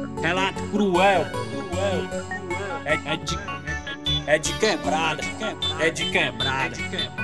Relato cruel. É de quebrada. É de quebrada.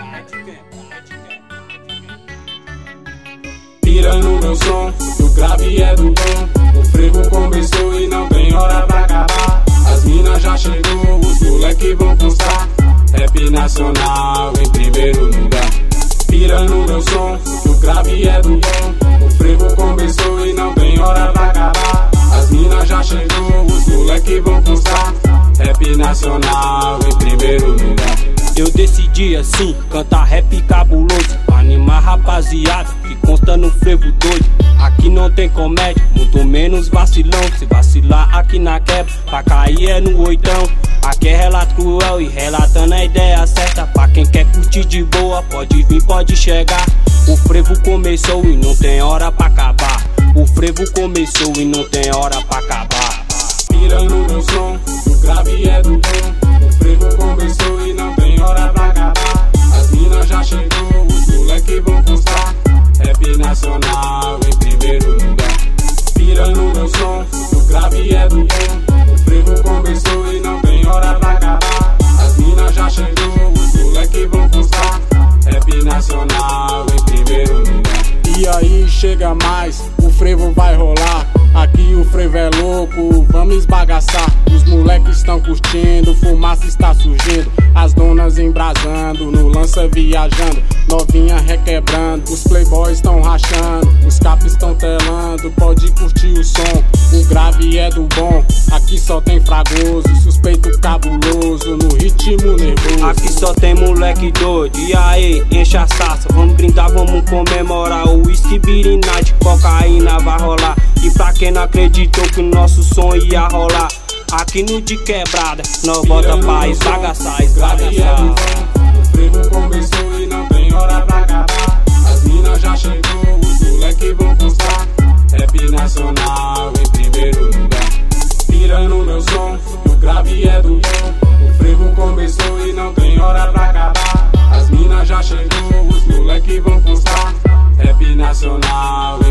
Pira no meu som, o grave é do bom. O frevo começou e não tem hora pra acabar. As minas já chegou, os moleque vão constar. Rap nacional em primeiro lugar. Pira no meu som, o grave é do bom. O frevo começou e não tem hora pra acabar. As minas já chegou, os moleque vão constar. Rap nacional em primeiro lugar. Eu decidi assim, cantar rap cabuloso, animar rapaziada que consta no frevo doido. Aqui não tem comédia, muito menos vacilão. Se vacilar aqui na quebra, pra cair é no oitão. Aqui é relato cruel e relatando a ideia certa. Pra quem quer curtir de boa, pode vir, pode chegar. O frevo começou e não tem hora pra acabar. O frevo começou e não tem hora pra acabar. Pira no meu som, o grave é do bom. O frevo começou e não tem hora pra acabar. As minas já chegou, os moleque vão constar. Rap nacional em primeiro lugar. Pira no meu som, o grave é do bom. O frevo começou e não tem hora pra acabar. As minas já chegou, os moleque vão constar. Rap nacional em primeiro lugar. E aí chega mais, o frevo vai rolar. Aqui o frevo é louco, vamos esbagaçar. Os moleques estão curtindo, fumaça está surgindo. As donas embrasando, no lança viajando. Novinha requebrando, os playboys estão rachando. Os capas estão telando, pode curtir o som. O grave é do bom, aqui só tem fragoso. Suspeito cabuloso, no ritmo nervoso. Aqui só tem moleque doido, e aí, enche a saça. Vamos brindar, vamos comemorar. O whisky, beer night, cocaína vai rolar. E pra quem não acreditou que o nosso som ia rolar, aqui no de quebrada, nós bota pra esbagaçar, esbagaçar. O frevo começou e não tem hora pra acabar. As minas já chegou, os moleque vão constar. Rap nacional em primeiro lugar. Pira no meu som, o grave é do bom. O frevo começou e não tem hora pra acabar. As minas já chegou, os moleque vão constar. Rap nacional